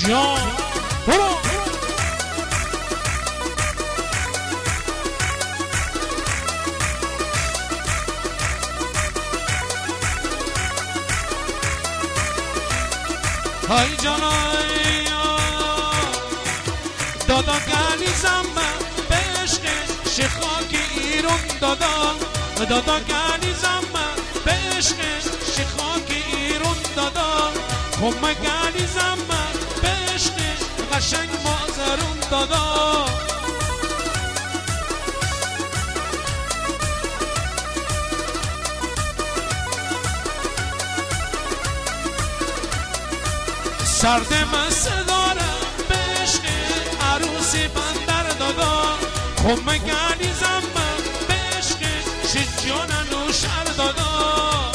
یا برو های جانای دادا گلیزم به عشق شخاک ایرون دادا گلیزم به عشق شخاک ایرون دادا خم گلیزم به عشق قشنگ مازرون دادا سرد مست دارم به عشق عروسی بندر دادا خم گلیزم به عشق شجان نوشر دادا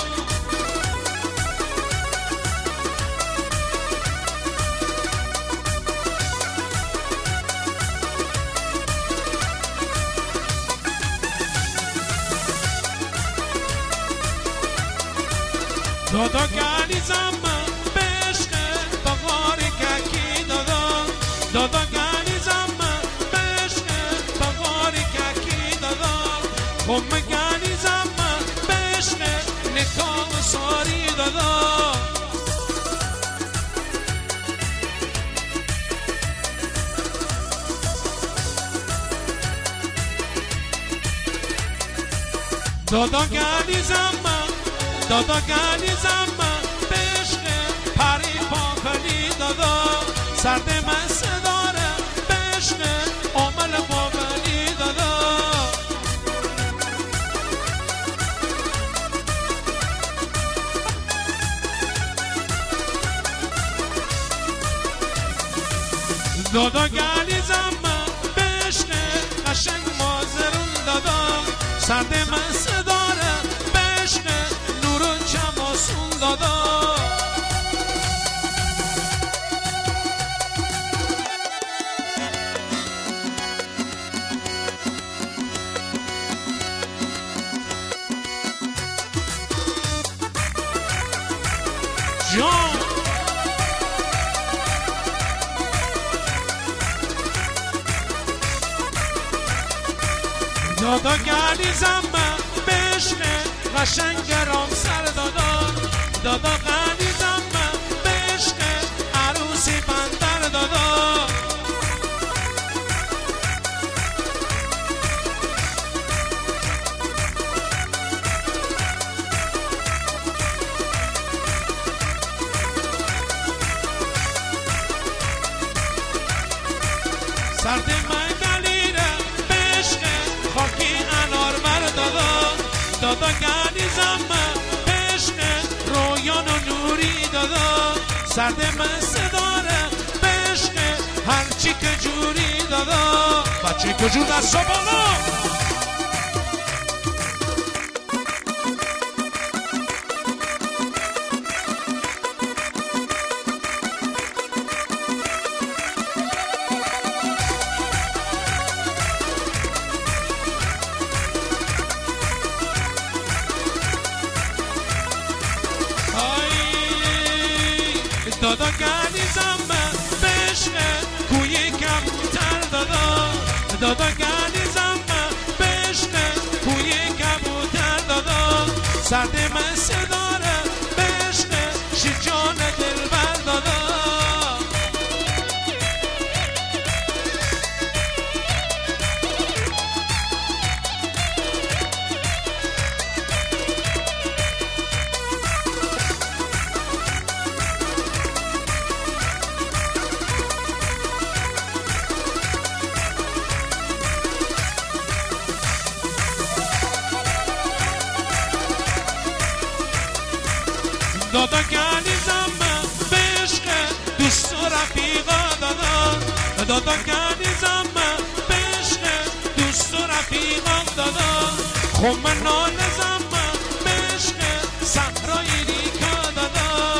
دادا گلیزم به عشق بغار ککی دادا گلیزم به عشق بغار ککی دادا خم گلیزم به عشق نکاح ساری دادا دادا گلیزم به عشق پری پاپلی دادا سرد مست داره به عشق عامل پاپلی دادا دادا گلیزم به عشق قشنگ مازرون دادا سرد مست داره به عشق نورون چماسون دادا جان دادا گلیزم به عشق قشنگ رام سر دادا گلیزم به عشق عروسی بندر دادا سرد منگلیره به عشق خاکی انار بر دادا گلیزم به عشق رویان و نوری دادا سرد مست داره به عشق هرچی که جوری دادا بچه که جور دست بالا دادا گلیزم به عشق کوی کبوتر دادا گلیزم به عشق کوی کبوتر دادا سرد مست داره به عشق شجان دلبر دادا دادا گلیزم به عشق دوست و رفیقا دادا گلیزم به عشق دوست و رفیقا دادا خم نالزم به عشق صحرای ریکا دادا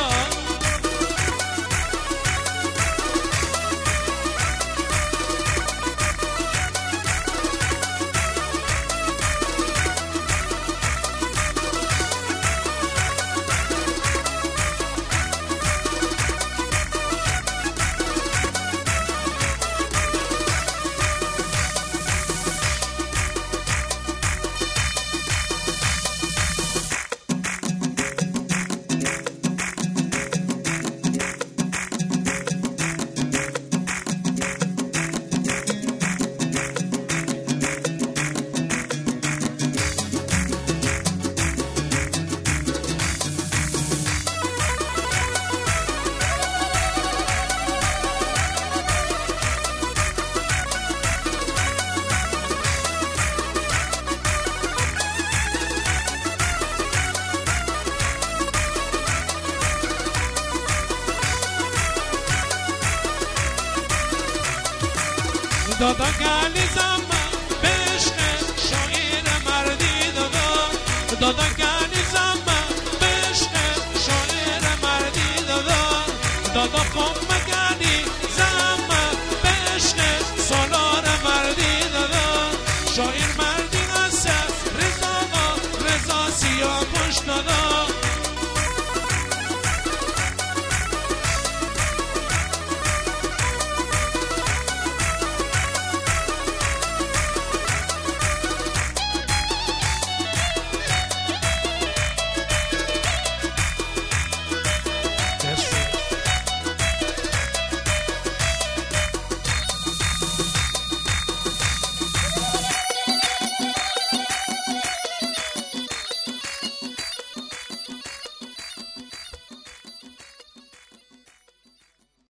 دادا گلیزم بشق شاعر مردی دادا دادا گلیزم بشق شاعر مردی دادا دادا قم گلیزم بشق سالار مردی دادا شاعر مردی هست رضا سیاه کش دادا